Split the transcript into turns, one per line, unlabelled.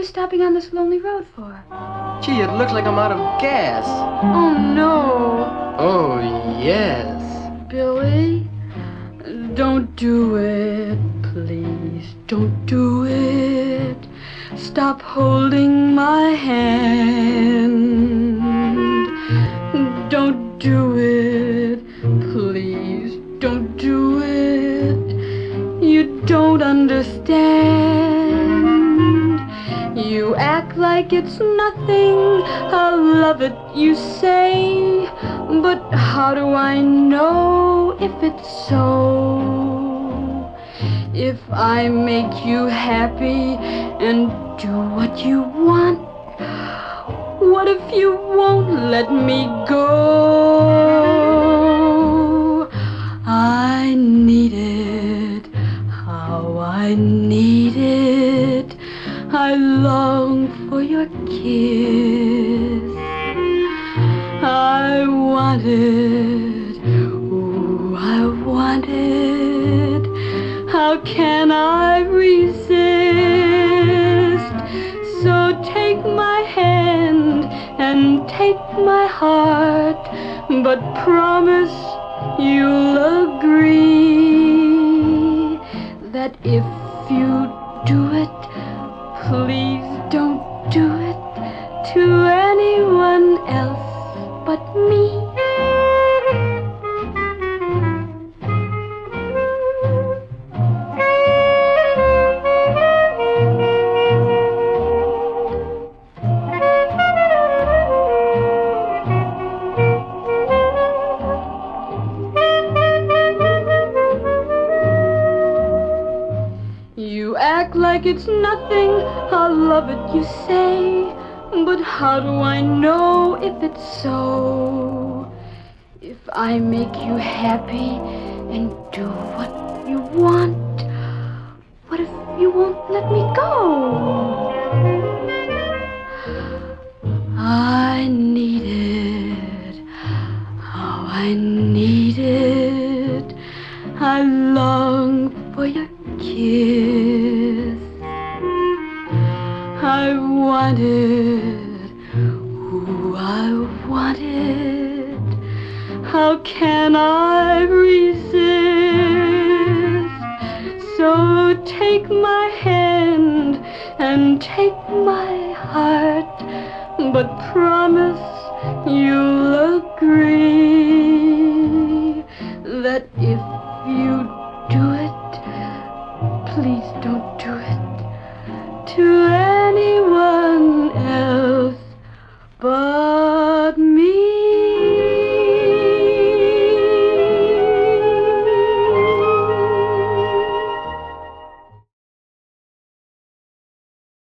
we stopping on this lonely road for?
Gee, it looks like I'm out of gas.
Oh, no.
Oh, yes.
Billy, don't do it. Please, don't do it. Stop holding my hand. Don't do it. Please, don't do it. You don't understand. You act like it's nothing. I love it, you say. But how do I know if it's so? If I make you happy and do what you want, what if you won't let me go? I need it, how I need it. I long for your kiss. I want it, ooh, I want it. How can I resist? So take my hand and take my heart, but promise you'll agree that if you do it, please don't do it to anyone else but me. You act like it's nothing, I love it, you say. But how do I know if it's so? If I make you happy and do what you want, what if you won't let me go? I need it, how I need it. I long for your kiss. I want it, ooh, I want it. How can I resist? So take my hand and take my heart, but promise you'll agree that if you do it, please don't do it to anyone